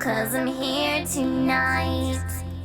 'cause I'm here tonight.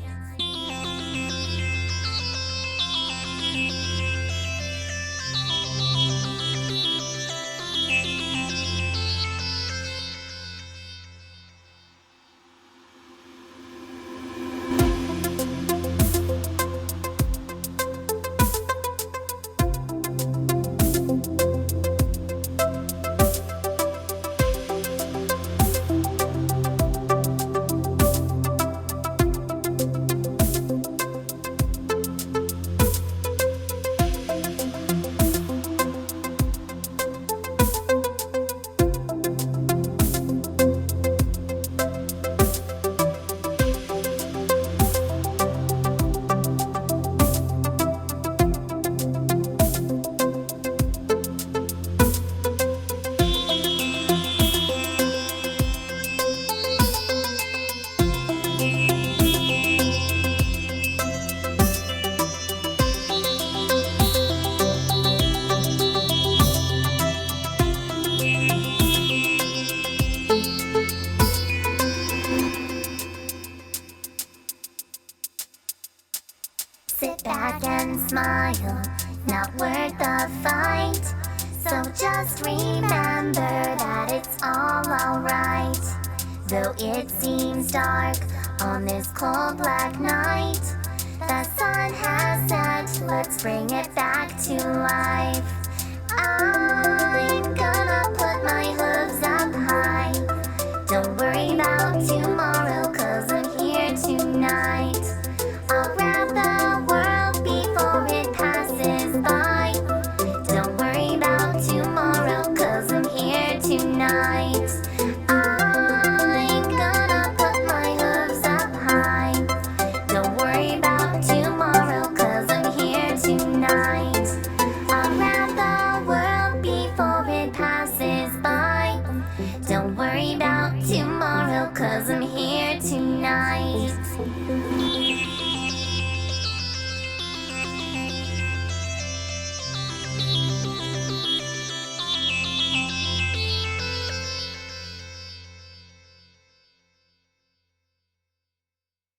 Sit back and smile, not worth the fight. So just remember that it's all alright. Though it seems dark on this cold black night, the sun has set, let's bring it back to life. I'm gonna put my hooves up high. Don't worry about tomorrow, 'cause I'm here tonight. I'll grab the world before it passes by. Don't worry about tomorrow, 'cause I'm here tonight. I'm gonna put my hooves up high. Don't worry about tomorrow, 'cause I'm here tonight. I'll grab the world before it passes by. Don't worry about tomorrow, 'cause I'm here